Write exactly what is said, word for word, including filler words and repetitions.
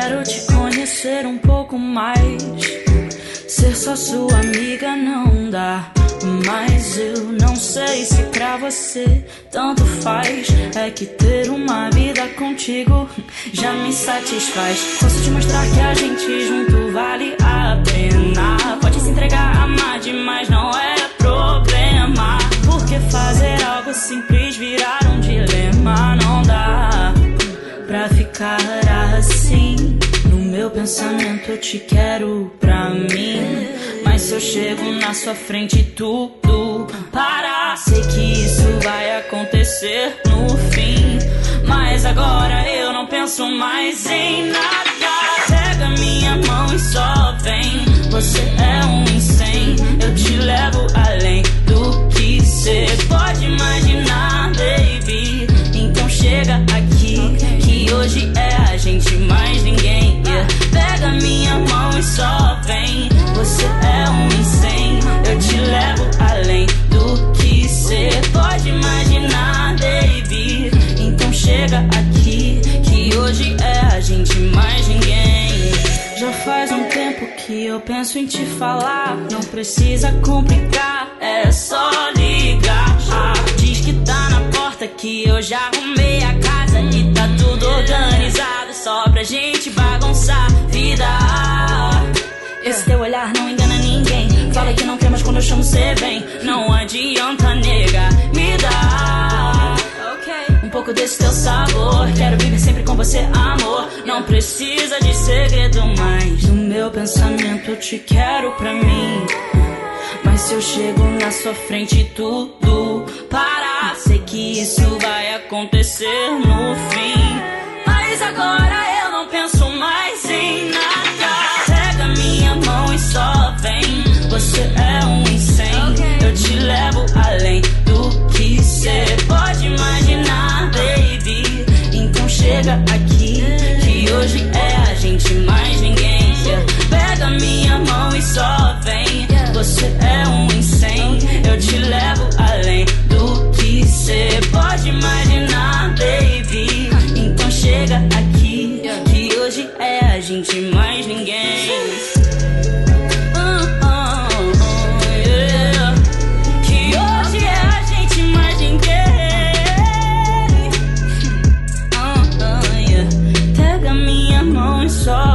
quero te conhecer um pouco mais. Ser só sua amiga não dá, mas eu não sei se pra você tanto faz. É que ter uma vida contigo já me satisfaz. Posso te mostrar que a gente junto vale a pena. Pode se entregar, amar demais não é problema. Porque fazer algo simples virar um dilema. Não dá pra ficar assim. No meu pensamento eu te quero pra mim, mas se eu chego na sua frente tudo para. Sei que isso vai acontecer no fim, mas agora eu não penso mais em nada. Pega minha mão e só vem. Você é um incêndio, eu te levo além do que cê pode imaginar, baby. Então chega aqui, que hoje é a gente mais ninguém, yeah. Pega minha mão e só vem. Você é um incêndio, eu te levo além do que cê pode imaginar, baby. Então chega aqui, que hoje é a gente mais ninguém. Já faz um tempo que eu penso em te falar. Não precisa complicar, é só ligar. Ah, diz que tá na porta, que eu já arrumei a casa e tá tudo organizado, só pra gente bagunçar vida. Esse teu olhar não engana ninguém. Fala que não quer, mas quando eu chamo cê vem. Não adianta, nega, me dá um pouco desse teu sabor. Quero viver sempre com você, amor. Não precisa de segredo mais. No meu pensamento eu te quero pra mim, mas se eu chego na sua frente tudo para. Sei que isso vai acontecer no fim, mas agora eu não penso mais em nada. Pega minha mão e só vem. Você é um incêndio, eu te levo além do que cê pode imaginar, baby. Então chega aqui, que hoje é a gente mais ninguém, yeah. Pega minha mão e só vem. Você é um incêndio, eu te levo além do que cê pode imaginar, baby. Então chega aqui, que hoje é a gente mais ninguém. Uh, uh, uh, yeah. Que hoje é a gente mais ninguém. Uh, uh, yeah. Pega minha mão e só